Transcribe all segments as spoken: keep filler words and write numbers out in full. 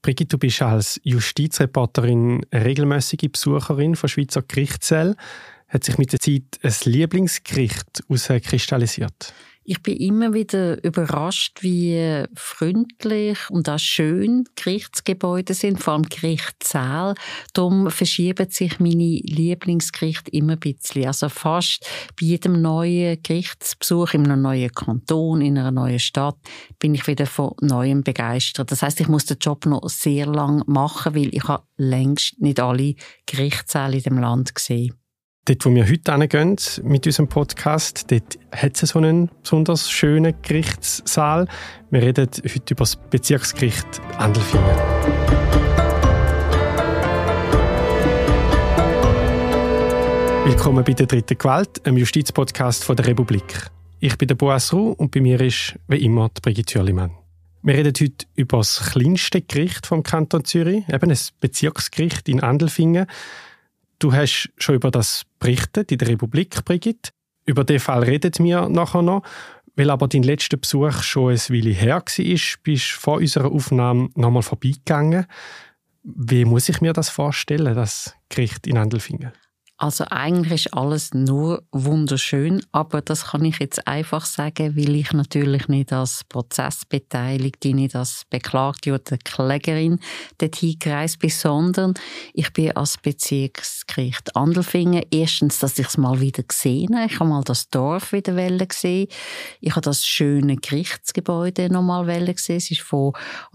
Brigitte, du bist als Justizreporterin eine regelmäßige Besucherin von Schweizer Gerichtssälen. Hat sich mit der Zeit ein Lieblingsgericht herauskristallisiert? Ich bin immer wieder überrascht, wie freundlich und auch schön Gerichtsgebäude sind, vor allem Gerichtssäle. Darum verschieben sich meine Lieblingsgerichte immer ein bisschen. Also fast bei jedem neuen Gerichtsbesuch in einem neuen Kanton, in einer neuen Stadt, bin ich wieder von Neuem begeistert. Das heisst, ich muss den Job noch sehr lang machen, weil ich habe längst nicht alle Gerichtssäle in dem Land gesehen. Dort, wo wir heute hingehen mit unserem Podcast, dort hat es so einen besonders schönen Gerichtssaal. Wir reden heute über das Bezirksgericht Andelfingen. Willkommen bei der dritten Gewalt, einem Justizpodcast von der Republik. Ich bin der Boas Ruh und bei mir ist, wie immer, die Brigitte Zürlimann. Wir reden heute über das kleinste Gericht vom Kanton Zürich, eben ein Bezirksgericht in Andelfingen. Du hast schon über das berichtet in der Republik, Brigitte. Über den Fall reden wir nachher noch. Weil aber dein letzter Besuch schon ein Weile her war, bist du vor unserer Aufnahme nochmal vorbeigegangen. Wie muss ich mir das vorstellen, das Gericht in Andelfingen? Also eigentlich ist alles nur wunderschön, aber das kann ich jetzt einfach sagen, weil ich natürlich nicht als Prozessbeteiligte, nicht als Beklagte oder Klägerin dorthin gereist bin, sondern ich bin als Bezirksgericht Andelfingen. Erstens, dass ich es mal wieder gesehen habe. Ich habe mal das Dorf wieder gesehen. Ich habe das schöne Gerichtsgebäude noch mal gesehen. Es ist von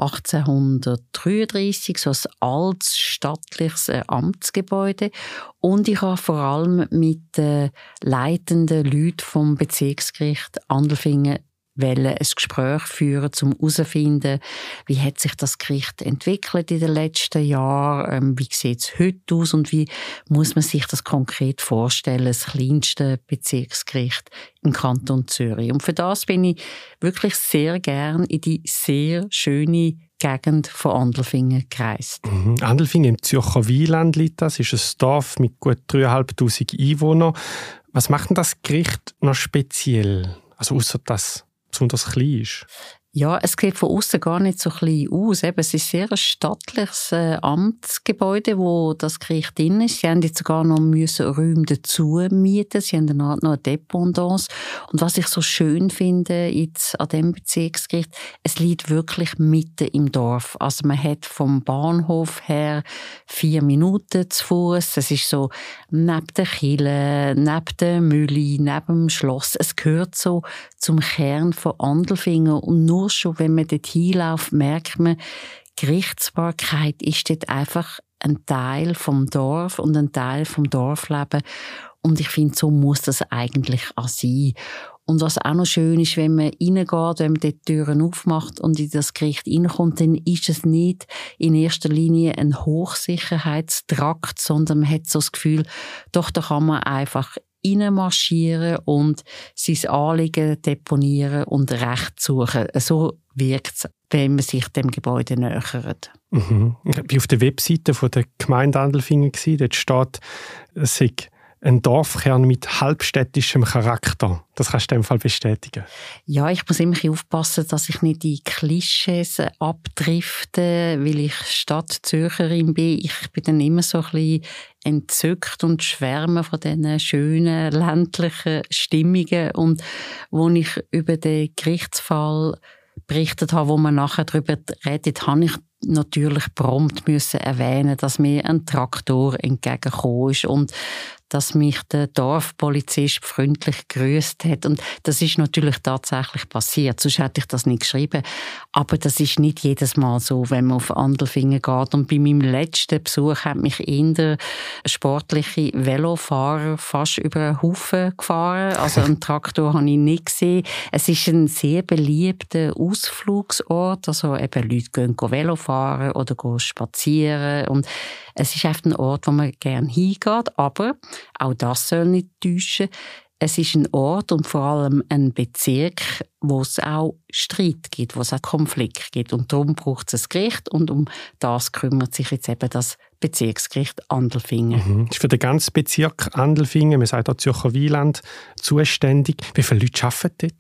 achtzehnhundertdreiunddreissig, so ein altes, stattliches Amtsgebäude. Und ich habe vor allem mit den leitenden Leuten vom Bezirksgericht Andelfingen ein Gespräch führen, um herauszufinden, wie hat sich das Gericht entwickelt in den letzten Jahren, wie sieht es heute aus und wie muss man sich das konkret vorstellen, das kleinste Bezirksgericht im Kanton Zürich. Und für das bin ich wirklich sehr gern in die sehr schöne Gegend von Andelfingen gereist. Mhm. Andelfingen im Zürcher Wieland liegt das, ist ein Dorf mit gut dreitausendfünfhundert Einwohnern. Was macht denn das Gericht noch speziell? Also ausser dass es besonders klein ist? Ja, es sieht von außen gar nicht so klein aus. Eben, es ist sehr ein stattliches äh, Amtsgebäude, wo das Gericht drin ist. Sie haben jetzt sogar noch müssen Räume dazu mieten. Sie haben dann noch eine Dependance. Und was ich so schön finde jetzt an diesem Bezirksgericht, es liegt wirklich mitten im Dorf. Also man hat vom Bahnhof her vier Minuten zu Fuß. Es ist so neben der Kirche, neben der Mühle, neben dem Schloss. Es gehört so zum Kern von Andelfingen und nur schon, wenn man dort hinläuft, merkt man, Gerichtsbarkeit ist dort einfach ein Teil vom Dorf und ein Teil vom Dorfleben. Und ich finde, so muss das eigentlich auch sein. Und was auch noch schön ist, wenn man reingeht, wenn man die Türen aufmacht und in das Gericht reinkommt, dann ist es nicht in erster Linie ein Hochsicherheitstrakt, sondern man hat so das Gefühl, doch, da kann man einfach reinmarschieren und sein Anliegen deponieren und Recht suchen. So wirkt es, wenn man sich dem Gebäude nähert. Mhm. Ich war auf der Webseite von der Gemeinde Andelfingen. Dort steht, es sei ein Dorfkern mit halbstädtischem Charakter. Das kannst du in dem Fall bestätigen. Ja, ich muss immer aufpassen, dass ich nicht in Klischees abdrifte, weil ich Stadtzürcherin bin. Ich bin dann immer so ein bisschen entzückt und schwärme von diesen schönen ländlichen Stimmungen. Und wo ich über den Gerichtsfall berichtet habe, wo man nachher darüber redet, habe ich natürlich prompt müssen erwähnen, dass mir ein Traktor entgegengekommen ist und dass mich der Dorfpolizist freundlich gegrüßt hat. Und das ist natürlich tatsächlich passiert, sonst hätte ich das nicht geschrieben. Aber das ist nicht jedes Mal so, wenn man auf Andelfingen geht. Und bei meinem letzten Besuch hat mich eher sportliche Velofahrer fast über einen Haufen gefahren. Also einen Traktor habe ich nicht gesehen. Es ist ein sehr beliebter Ausflugsort. Also eben Leute gehen Velo fahren oder gehen spazieren. Und es ist einfach ein Ort, wo man gerne hingeht, aber auch das soll nicht täuschen. Es ist ein Ort und vor allem ein Bezirk, wo es auch Streit gibt, wo es auch Konflikt gibt. Und darum braucht es ein Gericht und um das kümmert sich jetzt eben das Bezirksgericht Andelfingen. Mhm. Das ist für den ganzen Bezirk Andelfingen, man sagt auch Zürcher Wieland, zuständig. Wie viele Leute arbeiten dort?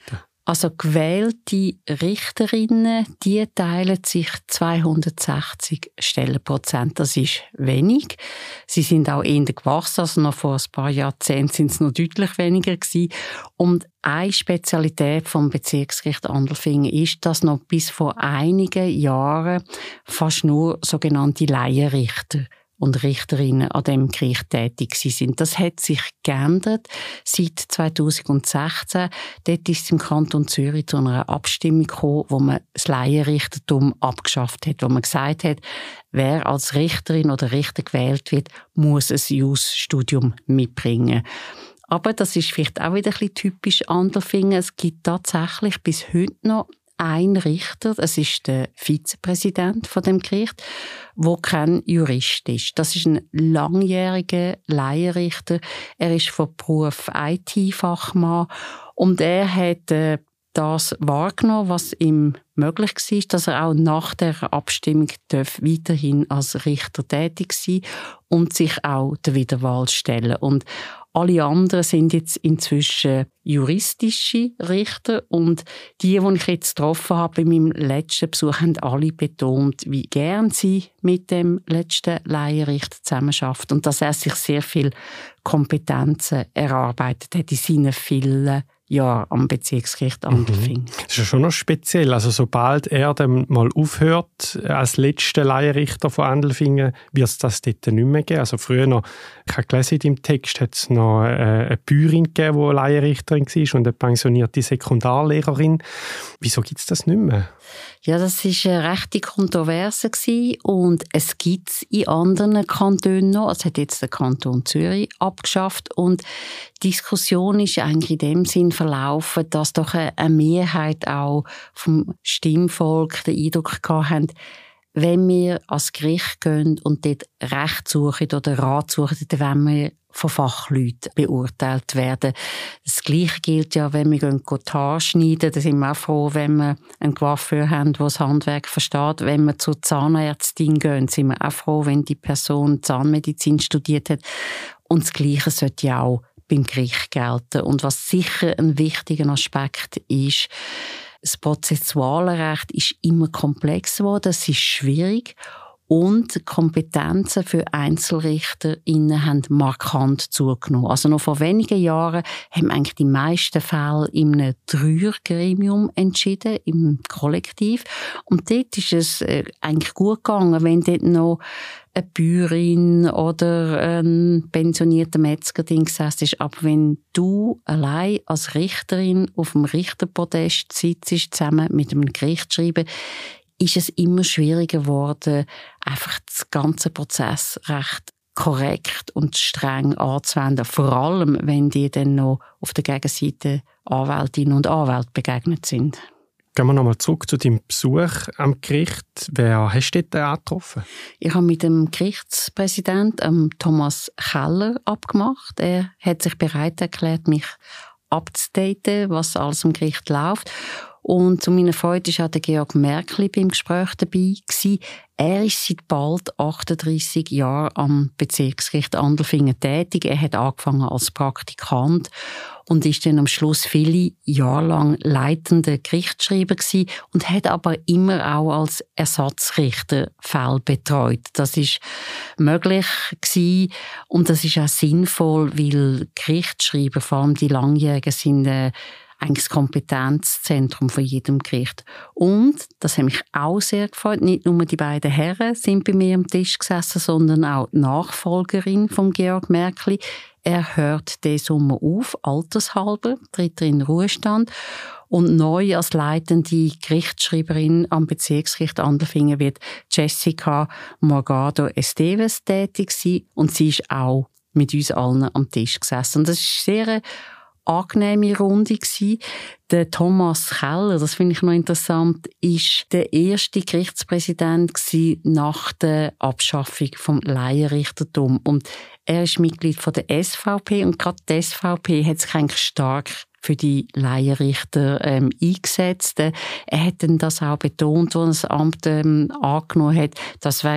Also gewählte Richterinnen, die teilen sich zweihundertsechzig Stellenprozent. Das ist wenig. Sie sind auch eher gewachsen, also noch vor ein paar Jahrzehnten sind es noch deutlich weniger gewesen. Und eine Spezialität vom Bezirksgericht Andelfingen ist, dass noch bis vor einigen Jahren fast nur sogenannte Laienrichter und Richterinnen an dem Gericht tätig sind. Das hat sich geändert seit zweitausendsechzehn. Dort ist es im Kanton Zürich zu einer Abstimmung gekommen, wo man das Laienrichtertum abgeschafft hat, wo man gesagt hat, wer als Richterin oder Richter gewählt wird, muss ein Jus-Studium mitbringen. Aber das ist vielleicht auch wieder ein bisschen typisch Andelfingen. Es gibt tatsächlich bis heute noch ein Richter, es ist der Vizepräsident von dem Gericht, wo kein Jurist ist. Das ist ein langjähriger Laienrichter. Er ist von Beruf I T-Fachmann und er hat äh, das wahrgenommen, was ihm möglich war, dass er auch nach der Abstimmung darf weiterhin als Richter tätig sein und sich auch der Wiederwahl stellen. Und alle anderen sind jetzt inzwischen juristische Richter und die, die ich jetzt getroffen habe bei meinem letzten Besuch, haben alle betont, wie gern sie mit dem letzten Laienrichter zusammenarbeiten und dass er sich sehr viel Kompetenzen erarbeitet hat in seinen vielen Jahren am Bezirksgericht Andelfingen. Mhm. Das ist ja schon noch speziell. Also sobald er dann mal aufhört als letzter Laienrichter von Andelfingen, wird es das dort nicht mehr geben. Also früher noch, ich habe gelesen im Text, hat es noch eine Bäuerin gegeben, die Laienrichterin war und eine pensionierte Sekundarlehrerin. Wieso gibt es das nicht mehr? Ja, das war eine rechte Kontroverse und es gibt es in anderen Kantonen noch. Es hat jetzt der Kanton Zürich abgeschafft und die Diskussion ist eigentlich in dem Sinn verlaufen, dass doch eine Mehrheit auch vom Stimmvolk den Eindruck gehabt hat, wenn wir ans Gericht gehen und dort Recht suchen oder Rat suchen, dann wollen wir von Fachleuten beurteilt werden. Das Gleiche gilt ja, wenn wir gehen, die Haare schneiden. Da sind wir auch froh, wenn wir einen Coiffeur haben, der das Handwerk versteht. Wenn wir zur Zahnärztin gehen, sind wir auch froh, wenn die Person Zahnmedizin studiert hat. Und das Gleiche sollte ja auch beim Gericht gelten. Und was sicher ein wichtiger Aspekt ist, das prozessuale Recht ist immer komplexer geworden, es ist schwierig und die Kompetenzen für EinzelrichterInnen haben markant zugenommen. Also noch vor wenigen Jahren haben eigentlich die meisten Fälle in einem Dreiergremium entschieden, im Kollektiv. Und dort ist es eigentlich gut gegangen, wenn dort noch eine Bäuerin oder ein pensionierter Metzger drin gesessen ist. Aber wenn du allein als Richterin auf dem Richterpodest sitzt, zusammen mit einem Gerichtsschreiber, ist es immer schwieriger geworden, einfach das ganze Prozessrecht korrekt und streng anzuwenden. Vor allem, wenn die dann noch auf der Gegenseite Anwältinnen und Anwälte begegnet sind. Gehen wir nochmal zurück zu deinem Besuch am Gericht. Wer hast du dort angetroffen? Ich habe mit dem Gerichtspräsidenten Thomas Keller abgemacht. Er hat sich bereit erklärt, mich abzudaten, was alles am Gericht läuft. Und zu meiner Freude war auch der Georg Märkli beim Gespräch dabei gewesen. Er ist seit bald achtunddreissig Jahren am Bezirksgericht Andelfingen tätig. Er hat angefangen als Praktikant und ist dann am Schluss viele Jahre lang leitender Gerichtsschreiber gewesen und hat aber immer auch als Ersatzrichter Fälle betreut. Das ist möglich gewesen und das ist auch sinnvoll, weil Gerichtsschreiber, vor allem die Langjährigen, sind äh, eigentlich das Kompetenzzentrum von jedem Gericht. Und, das hat mich auch sehr gefreut, nicht nur die beiden Herren sind bei mir am Tisch gesessen, sondern auch die Nachfolgerin von Georg Märkli. Er hört diesen Sommer auf, altershalber, tritt in den Ruhestand. Und neu als leitende Gerichtsschreiberin am Bezirksgericht Andelfingen wird Jessica Morgado Esteves tätig sein. Und sie ist auch mit uns allen am Tisch gesessen. Und das ist sehr eine angenehme Runde gsi. Der Thomas Keller, das finde ich noch interessant, ist der erste Gerichtspräsident gsi nach der Abschaffung vom Laienrichtertum. Und er ist Mitglied von der S V P und gerade die S V P hat sich eigentlich stark für die Laienrichter ähm, eingesetzt. Er hat dann das auch betont, als er das Amt ähm, angenommen hat, dass wegen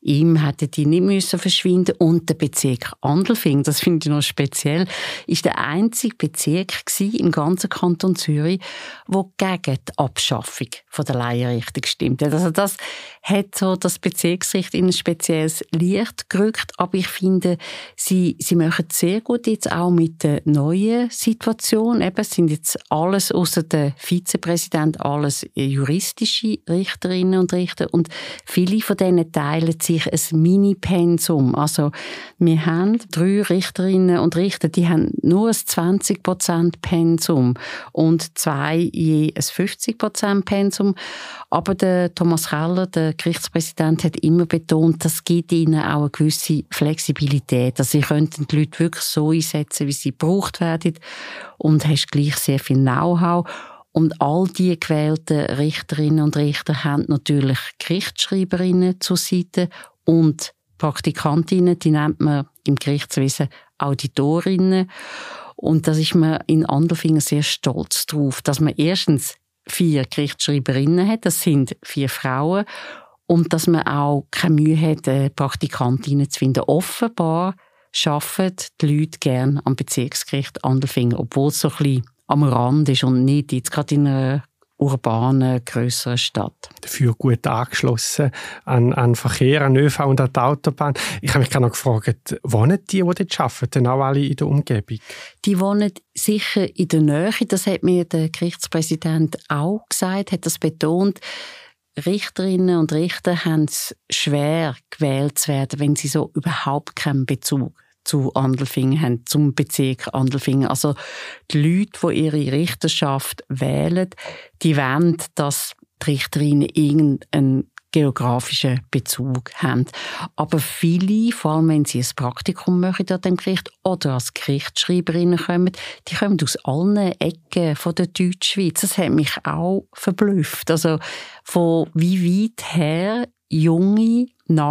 ihm hätten die nicht müssen verschwinden. Und der Bezirk Andelfingen, das finde ich noch speziell, ist der einzige Bezirk gewesen im ganzen Kanton Zürich, der gegen die Abschaffung von der Laienrichter gestimmt hat. Also das hat so das Bezirksgericht in ein spezielles Licht gerückt. Aber ich finde, sie, sie machen es sehr gut jetzt auch mit der neuen Situation. Eben, es sind jetzt alles außer der Vizepräsident, alles juristische Richterinnen und Richter. Und viele von denen teilen sich ein Mini-Pensum. Also, wir haben drei Richterinnen und Richter, die haben nur ein zwanzig Prozent Pensum und zwei je ein fünfzig Prozent Pensum. Aber der Thomas Keller, der Gerichtspräsident, hat immer betont, das gibt ihnen auch eine gewisse Flexibilität. Also, sie könnten die Leute wirklich so einsetzen, wie sie gebraucht werden. Und hast gleich sehr viel Know-how. Und all die gewählten Richterinnen und Richter haben natürlich Gerichtsschreiberinnen zur Seite und Praktikantinnen, die nennt man im Gerichtswesen Auditorinnen. Und da ist man in Andelfingen sehr stolz drauf, dass man erstens vier Gerichtsschreiberinnen hat, das sind vier Frauen, und dass man auch keine Mühe hat, Praktikantinnen zu finden. Offenbar arbeiten die Leute gerne am Bezirksgericht Andelfingen, obwohl es so ein bisschen am Rand ist und nicht jetzt gerade in einer urbanen, grösseren Stadt. Dafür gut angeschlossen an, an Verkehr, an ÖV und an die Autobahn. Ich habe mich gerade noch gefragt, wohnen die, die dort arbeiten, denn auch alle in der Umgebung? Die wohnen sicher in der Nähe. Das hat mir der Gerichtspräsident auch gesagt, hat das betont. Richterinnen und Richter haben es schwer, gewählt zu werden, wenn sie so überhaupt keinen Bezug zu Andelfingen haben, zum Bezirk Andelfingen. Also die Leute, die ihre Richterschaft wählen, die wollen, dass die Richterinnen irgendeinen geografischen Bezug haben. Aber viele, vor allem wenn sie ein Praktikum machen an dem Gericht oder als Gerichtsschreiberinnen kommen, die kommen aus allen Ecken von der Deutschschweiz. Das hat mich auch verblüfft. Also von wie weit her junge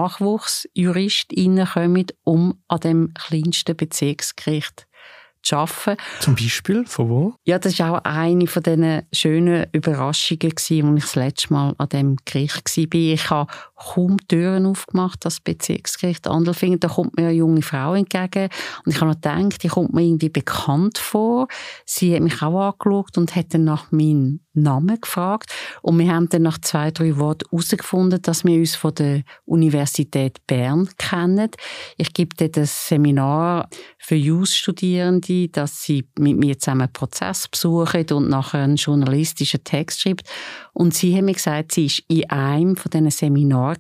NachwuchsjuristInnen kommen, um an dem kleinsten Bezirksgericht zu arbeiten. Zum Beispiel? Von wo? Ja, das war auch eine von diesen schönen Überraschungen, als ich das letzte Mal an diesem Gericht war. Ich habe kaum Türen aufgemacht, das Bezirksgericht Andelfingen. Da kommt mir eine junge Frau entgegen. Und ich habe noch gedacht, die kommt mir irgendwie bekannt vor. Sie hat mich auch angeschaut und hat dann nach meinem Namen gefragt. Und wir haben dann nach zwei, drei Worten herausgefunden, dass wir uns von der Universität Bern kennen. Ich gebe dort ein Seminar für Jus-Studierende, dass sie mit mir zusammen einen Prozess besuchen und nachher einen journalistischen Text schreiben. Und sie hat mir gesagt, sie war in einem von diesen Seminaren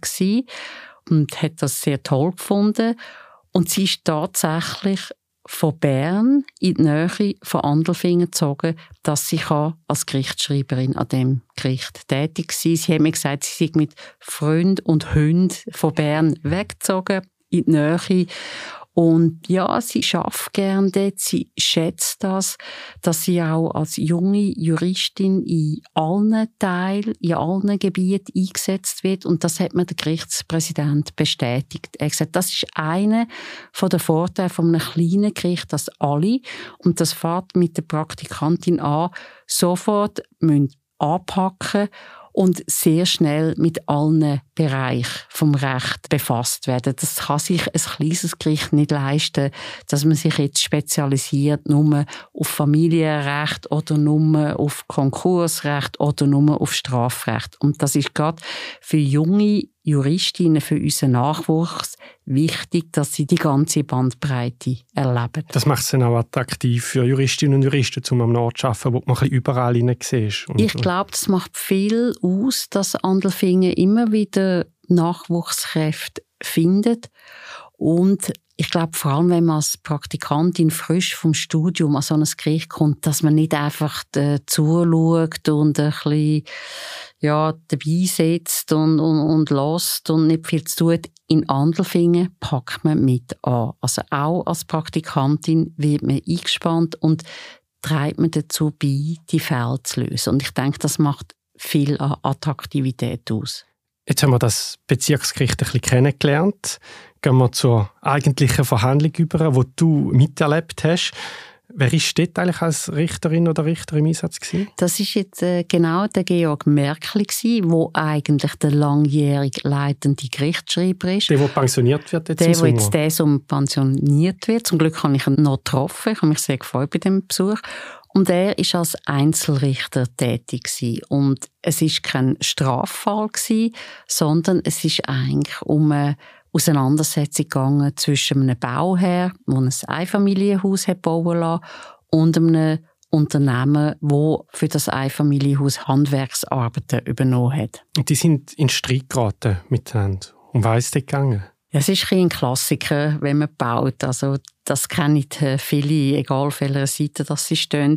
und hat das sehr toll gefunden. Und sie ist tatsächlich von Bern in die Nähe von Andelfingen gezogen, dass sie als Gerichtsschreiberin an dem Gericht tätig sein kann. Sie hat mir gesagt, sie sei mit Freunden und Hunden von Bern weggezogen in die Nähe. Und ja, sie arbeitet gerne dort, sie schätzt das, dass sie auch als junge Juristin in allen Teilen, in allen Gebieten eingesetzt wird. Und das hat mir der Gerichtspräsident bestätigt. Er hat gesagt, das ist einer der Vorteile von einem kleinen Gericht, dass alle, und das fängt mit der Praktikantin an, sofort müssen anpacken und sehr schnell mit allen Bereichen vom Recht befasst werden. Das kann sich ein kleines Gericht nicht leisten, dass man sich jetzt spezialisiert nur auf Familienrecht oder nur auf Konkursrecht oder nur auf Strafrecht. Und das ist gerade für junge Juristinnen, für unseren Nachwuchs wichtig, dass sie die ganze Bandbreite erleben. Das macht es dann auch attraktiv für Juristinnen und Juristen, um am Ort zu arbeiten, wo man ein bisschen überall hinein sieht. Ich glaube, das macht viel aus, dass Andelfingen immer wieder Nachwuchskräfte findet. Und ich glaube, vor allem, wenn man als Praktikantin frisch vom Studium an so ein Gericht kommt, dass man nicht einfach äh, zuschaut und ein bisschen ja, dabei sitzt und, und, und lässt und nicht viel zu tun. In Andelfingen packt man mit an. Also auch als Praktikantin wird man eingespannt und trägt man dazu bei, die Fälle zu lösen. Und ich denke, das macht viel an Attraktivität aus. Jetzt haben wir das Bezirksgericht ein bisschen kennengelernt. Gehen wir zur eigentlichen Verhandlung über, die du miterlebt hast. Wer war dort eigentlich als Richterin oder Richter im Einsatz gewesen? Das war jetzt äh, genau der Georg Merkli, der eigentlich der langjährige leitende Gerichtsschreiber ist. Der, der pensioniert wird jetzt der, im Sommer? Der, der jetzt um pensioniert wird. Zum Glück habe ich ihn noch getroffen. Ich habe mich sehr gefreut bei dem Besuch. Und er war als Einzelrichter tätig gewesen. Und es war kein Straffall gewesen, sondern es ist eigentlich um eine Auseinandersetzung gegangen zwischen einem Bauherr, der ein Einfamilienhaus hat bauen lassen, und einem Unternehmen, das für das Einfamilienhaus Handwerksarbeiten übernommen hat. Und die sind in Streit geraten miteinander. Um was ist es gegangen? Ja, es ist ein Klassiker, wenn man baut. Also, das kennen viele, egal auf welcher Seite dass sie stehen.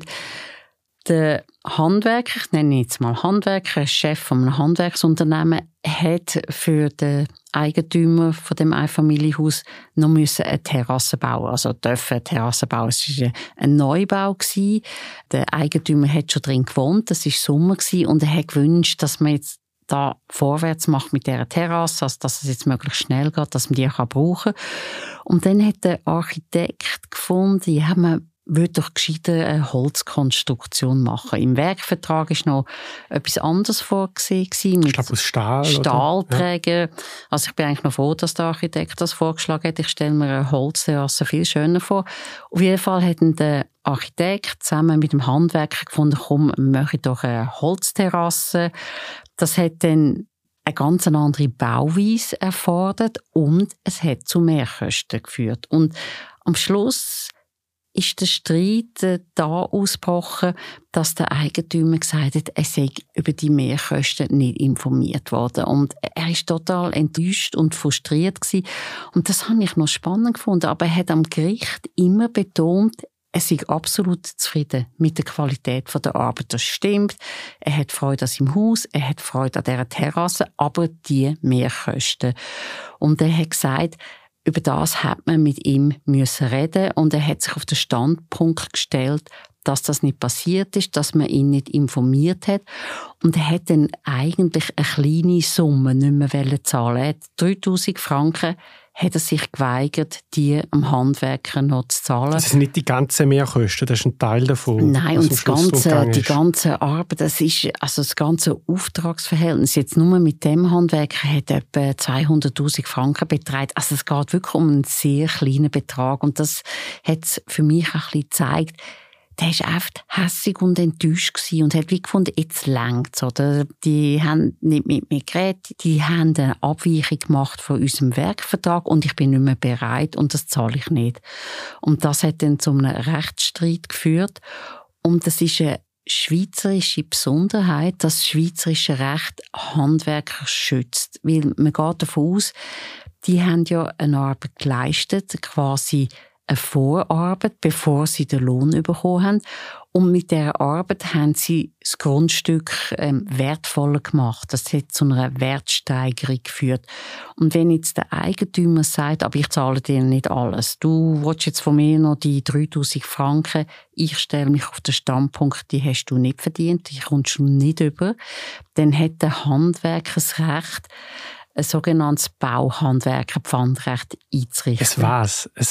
Der Handwerker, ich nenne ihn jetzt mal Handwerker, Chef von einem Handwerksunternehmen, hat für den Eigentümer von dem Einfamilienhaus noch eine Terrasse bauen. Also dürfen eine Terrasse bauen. Es war ein Neubau gewesen. Der Eigentümer hat schon drin gewohnt. Es war Sommer gewesen, und er hat gewünscht, dass man jetzt da vorwärts macht mit dieser Terrasse, also dass es jetzt möglichst schnell geht, dass man die auch brauchen kann. Und dann hat der Architekt gefunden, ja, man würde doch gescheiter eine Holzkonstruktion machen. Im Werkvertrag war noch etwas anderes vorgesehen. Mit ich glaube, aus Stahl. Stahlträger. Ja. Also ich bin eigentlich noch froh, dass der Architekt das vorgeschlagen hat. Ich stelle mir eine Holzterrasse viel schöner vor. Auf jeden Fall hat der Architekt zusammen mit dem Handwerker gefunden, komm, mache ich doch eine Holzterrasse. Das hat dann eine ganz andere Bauweise erfordert und es hat zu Mehrkosten geführt. Und am Schluss ist der Streit äh, da ausgebrochen, dass der Eigentümer gesagt hat, er sei über die Mehrkosten nicht informiert worden. Und er ist total enttäuscht und frustriert gewesen. Und das habe ich noch spannend gefunden. Aber er hat am Gericht immer betont, er sei absolut zufrieden mit der Qualität der Arbeit. Das stimmt. Er hat Freude an seinem Haus, er hat Freude an dieser Terrasse, aber die Mehrkosten. Und er hat gesagt, über das hat man mit ihm müssen reden, und er hat sich auf den Standpunkt gestellt, dass das nicht passiert ist, dass man ihn nicht informiert hat. Und er hat dann eigentlich eine kleine Summe nicht mehr zahlen. Er hat dreitausend Franken hat er sich geweigert, die am Handwerker noch zu zahlen. Das sind nicht die ganzen Mehrkosten, das ist ein Teil davon. Nein, und das ganze, die ganze Arbeit, das ist, also das ganze Auftragsverhältnis, jetzt nur mit dem Handwerker, hat etwa zweihunderttausend Franken betragen. Also es geht wirklich um einen sehr kleinen Betrag, und das hat für mich ein bisschen gezeigt, der war einfach hässig und enttäuscht gewesen und hat wie gefunden, jetzt längt's, oder? Die haben nicht mit mir geredet, die haben eine Abweichung gemacht von unserem Werkvertrag und ich bin nicht mehr bereit und das zahle ich nicht. Und das hat dann zu einem Rechtsstreit geführt, und das ist eine schweizerische Besonderheit, dass das schweizerische Recht Handwerker schützt. Weil man geht davon aus, die haben ja eine Arbeit geleistet, quasi eine Vorarbeit, bevor sie den Lohn bekommen haben. Und mit dieser Arbeit haben sie das Grundstück ähm, wertvoller gemacht. Das hat zu einer Wertsteigerung geführt. Und wenn jetzt der Eigentümer sagt, aber ich zahle dir nicht alles, du willst jetzt von mir noch die dreitausend Franken, ich stelle mich auf den Standpunkt, die hast du nicht verdient, die kommst du nicht über, dann hat der Handwerker das Recht, ein sogenanntes Bauhandwerkerpfandrecht einzurichten. Es was? Ein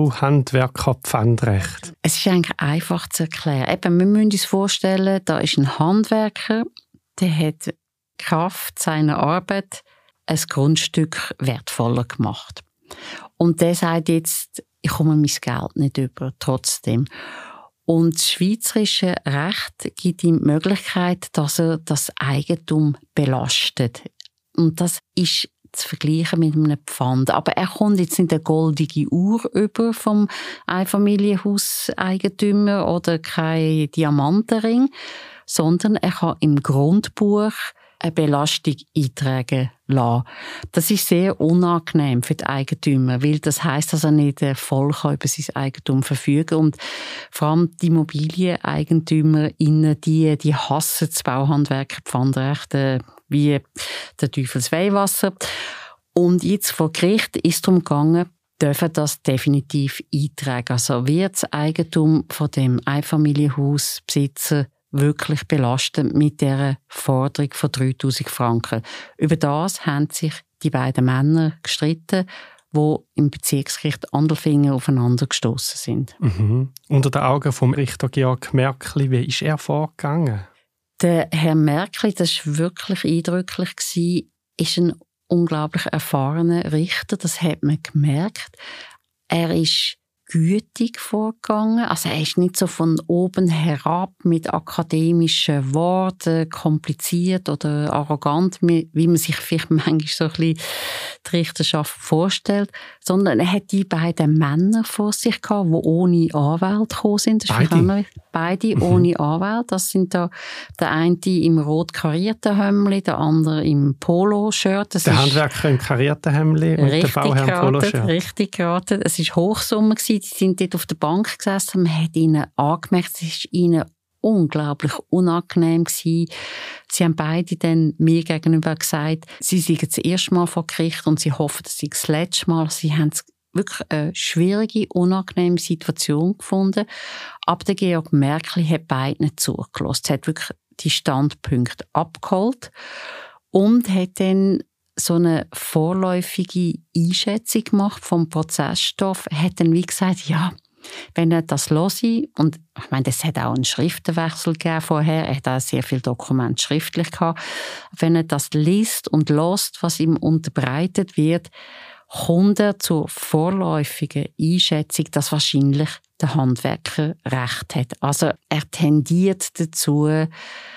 Bauhandwerkerpfandrecht? Es ist eigentlich einfach zu erklären. Eben, wir müssen uns vorstellen, da ist ein Handwerker, der hat Kraft seiner Arbeit ein Grundstück wertvoller gemacht. Und der sagt jetzt, ich komme mein Geld nicht über, trotzdem. Und das schweizerische Recht gibt ihm die Möglichkeit, dass er das Eigentum belastet. Und das ist zu vergleichen mit einem Pfand. Aber er kommt jetzt nicht eine goldige Uhr über vom Einfamilienhauseigentümer oder kein Diamantenring, sondern er kann im Grundbuch eine Belastung eintragen lassen. Das ist sehr unangenehm für die Eigentümer, weil das heisst, dass er nicht voll über sein Eigentum verfügen. Und vor allem die Immobilieneigentümer, die, die hassen das Bauhandwerkerpfandrecht wie der Teufels Weihwasser. Und jetzt vor Gericht ist es darum gegangen, dürfen das definitiv eintragen. Also wird das Eigentum von dem Einfamilienhausbesitzer wirklich belastet mit dieser Forderung von dreitausend Franken. Über das haben sich die beiden Männer gestritten, die im Bezirksgericht Andelfingen aufeinander gestoßen sind. Mhm. Unter den Augen vom Richter Georg Märkli, wie ist er vorgegangen? Der Herr Märkli, das war wirklich eindrücklich, ist ein unglaublich erfahrener Richter, das hat man gemerkt. Er ist gütig vorgegangen, also er ist nicht so von oben herab mit akademischen Worten kompliziert oder arrogant, wie man sich vielleicht manchmal so ein bisschen die Richterschaft vorstellt, sondern er hat die beiden Männer vor sich gehabt, die ohne Anwalt gekommen sind. Das beide? Noch, beide mhm. ohne Anwalt. Das sind da der eine im rot karierten Hemdli, der andere im Polo-Shirt. Das der Handwerker im karierten Hemdli und der Bauherr im Polo-Shirt. Richtig geraten. Es war Hochsommer, die sind dort auf der Bank gesessen. Man hat ihnen angemerkt, es ist ihnen unglaublich unangenehm gewesen. Sie haben beide dann mir gegenüber gesagt, sie seien das erste Mal vor Gericht und sie hoffen, es sei das letzte Mal. Sie haben wirklich eine schwierige, unangenehme Situation gefunden. Aber der Georg Märkli hat beiden nicht zugelassen. Er hat wirklich die Standpunkte abgeholt und hat dann so eine vorläufige Einschätzung gemacht vom Prozessstoff. Er hat dann wie gesagt, ja, wenn er das höre, und ich meine, es hat auch einen Schriftenwechsel gegeben vorher, er hat auch sehr viele Dokumente schriftlich gehabt, wenn er das liest und hört, was ihm unterbreitet wird, kommt er zur vorläufigen Einschätzung, dass wahrscheinlich der Handwerker recht hat. Also er tendiert dazu,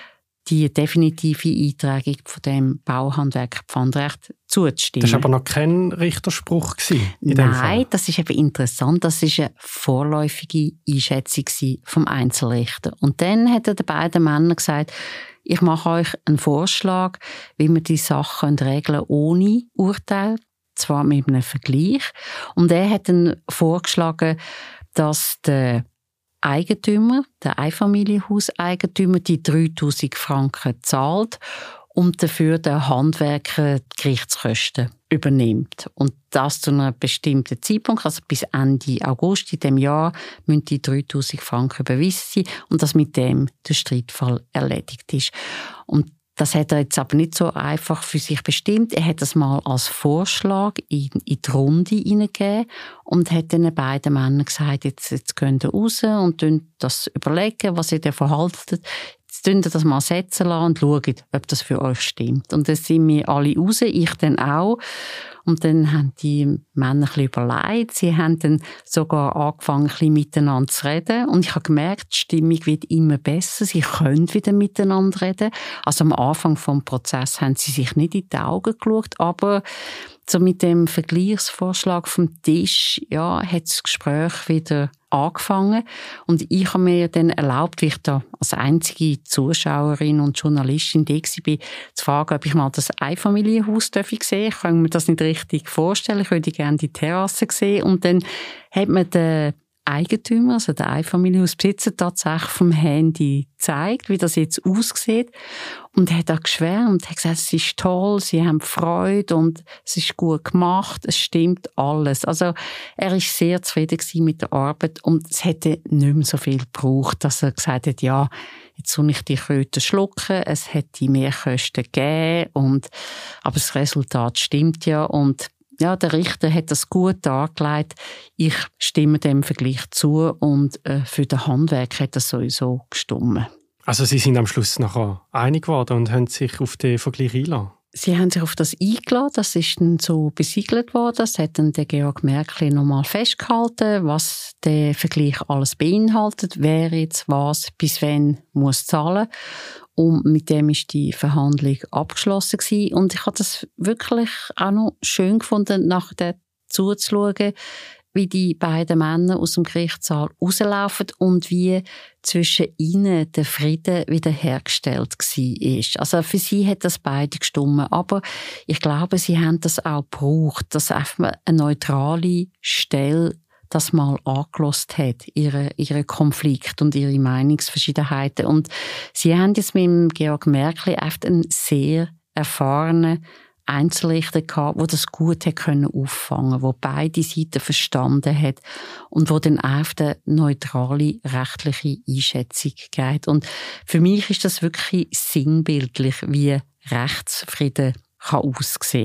die definitive Eintragung von dem Bauhandwerkerpfandrecht zuzustimmen. Das war aber noch kein Richterspruch in dem Fall. Nein, das ist eben interessant. Das war eine vorläufige Einschätzung vom Einzelrichter. Und dann hat er den beiden Männern gesagt, ich mache euch einen Vorschlag, wie wir die Sachen regeln ohne Urteil, zwar mit einem Vergleich. Und er hat dann vorgeschlagen, dass der Eigentümer, der Einfamilienhauseigentümer, die dreitausend Franken zahlt und dafür der Handwerker die Gerichtskosten übernimmt. Und das zu einem bestimmten Zeitpunkt, also bis Ende August in diesem Jahr, müssen die dreitausend Franken überwiesen sein und dass mit dem der Streitfall erledigt ist. Und das hat er jetzt aber nicht so einfach für sich bestimmt. Er hat das mal als Vorschlag in, in die Runde hineingegeben und hat den beiden Männern gesagt, jetzt, jetzt gehen ihr raus und das überlegen, was ihr davon haltet. Jetzt könnt ihr das mal setzen lassen und schaut, ob das für euch stimmt. Und dann sind wir alle raus, ich dann auch. Und dann haben die Männer ein bisschen überlegt. Sie haben dann sogar angefangen, ein bisschen miteinander zu reden. Und ich habe gemerkt, die Stimmung wird immer besser. Sie können wieder miteinander reden. Also am Anfang des Prozesses haben sie sich nicht in die Augen geschaut, aber so mit dem Vergleichsvorschlag vom Tisch, ja, hat das Gespräch wieder angefangen. Und ich habe mir dann erlaubt, wie ich da als einzige Zuschauerin und Journalistin da war, zu fragen, ob ich mal das Einfamilienhaus sehen darf. Ich kann mir das nicht richtig vorstellen. Ich würde gerne die Terrasse sehen. Und dann hat mir der Eigentümer, also der Einfamilienhausbesitzer, tatsächlich vom Handy gezeigt, wie das jetzt aussieht. Und er hat auch geschwärmt, hat gesagt, es ist toll, sie haben Freude und es ist gut gemacht, es stimmt alles. Also er war sehr zufrieden mit der Arbeit und es hätte nicht mehr so viel gebraucht, dass er gesagt hat, ja, jetzt soll ich die Kröte schlucken, es hätte mehr Kosten gegeben, und, aber das Resultat stimmt ja. Und ja, der Richter hat das gut dargelegt. Ich stimme dem Vergleich zu und äh, für den Handwerk hat das sowieso gestimmt. Also Sie sind am Schluss nachher einig geworden und haben sich auf den Vergleich eingelassen? Sie haben sich auf das eingelassen, das ist dann so besiegelt worden. Das hat dann der Georg Märkli nochmal festgehalten, was der Vergleich alles beinhaltet, wer jetzt was bis wann muss zahlen. Und mit dem ist die Verhandlung abgeschlossen gewesen. Und ich habe das wirklich auch noch schön gefunden, nachher zuzuschauen, wie die beiden Männer aus dem Gerichtssaal rauslaufen und wie zwischen ihnen der Frieden wiederhergestellt war. Also für sie hat das beide gestimmt. Aber ich glaube, sie haben das auch gebraucht, dass einfach eine neutrale Stelle das mal angehört hat, ihre, ihre Konflikt und ihre Meinungsverschiedenheiten. Und sie haben jetzt mit dem Georg Märkli einfach einen sehr erfahrenen Einzelrichter gehabt, der das gut hat können auffangen, wo beide Seiten verstanden hat und wo dann einfach eine neutrale rechtliche Einschätzung geht. Und für mich ist das wirklich sinnbildlich, wie Rechtsfrieden kann aussehen.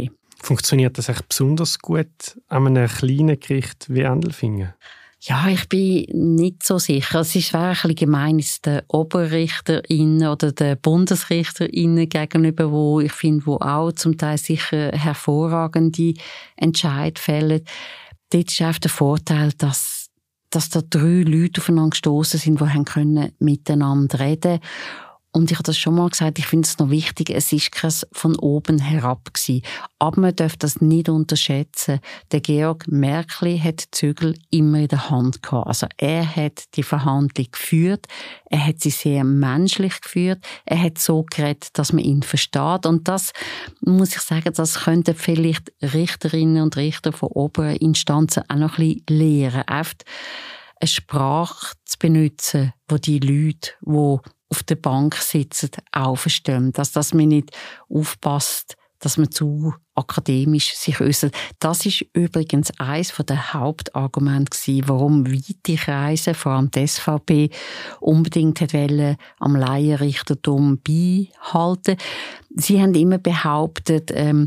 Funktioniert das echt besonders gut an einem kleinen Gericht wie Endelfingen? Ja, ich bin nicht so sicher. Es ist ein bisschen gemein, ist den OberrichterInnen oder den BundesrichterInnen gegenüber, wo ich finde, wo auch zum Teil sicher hervorragende Entscheidungen fällen. Dort ist einfach der Vorteil, dass, dass da drei Leute aufeinander gestossen sind, die haben können miteinander reden. Und ich habe das schon mal gesagt, ich finde es noch wichtig, es war kein von oben herab gewesen. Aber man darf das nicht unterschätzen. Der Georg Märkli hat die Zügel immer in der Hand gehabt. Also er hat die Verhandlung geführt, er hat sie sehr menschlich geführt, er hat so geredet, dass man ihn versteht. Und das, muss ich sagen, das könnten vielleicht Richterinnen und Richter von oberen Instanzen auch noch ein bisschen lehren. Einfach eine Sprache zu benutzen, wo die Leute, die auf der Bank sitzen, auch verstehen. Dass, dass man nicht aufpasst, dass man zu akademisch sich äußert. Das ist übrigens eines der Hauptargumente gewesen, warum weite Kreise, vor allem die S V P, unbedingt wollte am Laienrichtertum beibehalten. Sie haben immer behauptet, ähm,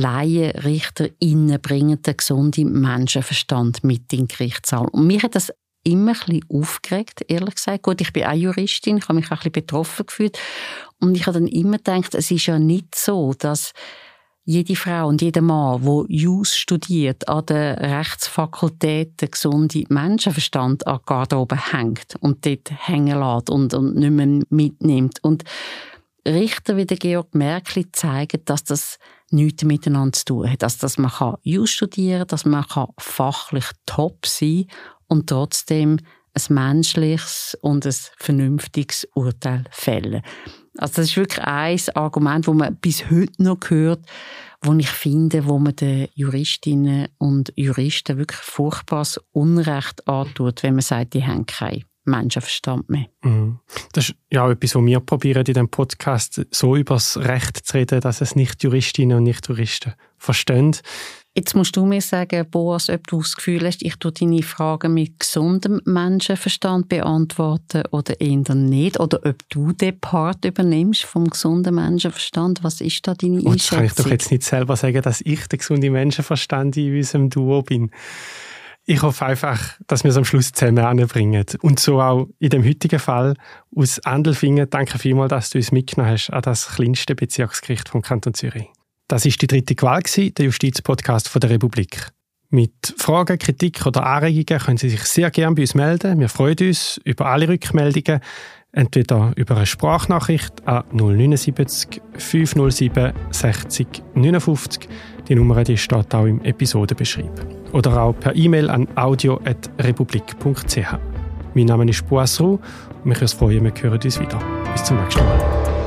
LaienrichterInnen bringen den gesunden Menschenverstand mit in den Gerichtssaal. Und mich hat das immer ein bisschen aufgeregt, ehrlich gesagt. Gut, ich bin auch Juristin, ich habe mich auch ein bisschen betroffen gefühlt. Und ich habe dann immer gedacht, es ist ja nicht so, dass jede Frau und jeder Mann, der Jus studiert, an der Rechtsfakultät den gesunden Menschenverstand an die Garderobe hängt und dort hängen lässt und, und nicht mehr mitnimmt. Und Richter wie der Georg Märkli zeigen, dass das nichts miteinander zu tun hat. Also, dass man Jus studieren kann, dass man fachlich top sein kann und trotzdem ein menschliches und ein vernünftiges Urteil fällen. Also das ist wirklich ein Argument, das man bis heute noch hört, wo ich finde, wo man den Juristinnen und Juristen wirklich furchtbares Unrecht antut, wenn man sagt, die haben keinen Menschenverstand mehr. Mhm. Das ist ja auch etwas, was wir probieren in diesem Podcast, so über das Recht zu reden, dass es nicht Juristinnen und Nicht-Juristen verstehen. Jetzt musst du mir sagen, Boas, ob du das Gefühl hast, ich tue deine Fragen mit gesundem Menschenverstand beantworten oder eher nicht. Oder ob du den Part übernimmst vom gesunden Menschenverstand. Was ist da deine Einschätzung? Und das kann ich doch jetzt nicht selber sagen, dass ich der gesunde Menschenverstand in unserem Duo bin. Ich hoffe einfach, dass wir es am Schluss zusammen hinbringen. Und so auch in dem heutigen Fall aus Endelfingen. Danke vielmals, dass du uns mitgenommen hast an das kleinste Bezirksgericht vom Kanton Zürich. Das war die dritte Qual, der Justizpodcast von der Republik. Mit Fragen, Kritik oder Anregungen können Sie sich sehr gerne bei uns melden. Wir freuen uns über alle Rückmeldungen, entweder über eine Sprachnachricht an null neun sieben fünf null sieben sechzig neunundfünfzig. Die Nummer die steht auch im Episodenbeschrieb. Oder auch per E-Mail an audio at republik punkt c h. Mein Name ist Boas Roux und mich freuen, wir hören uns wieder. Bis zum nächsten Mal.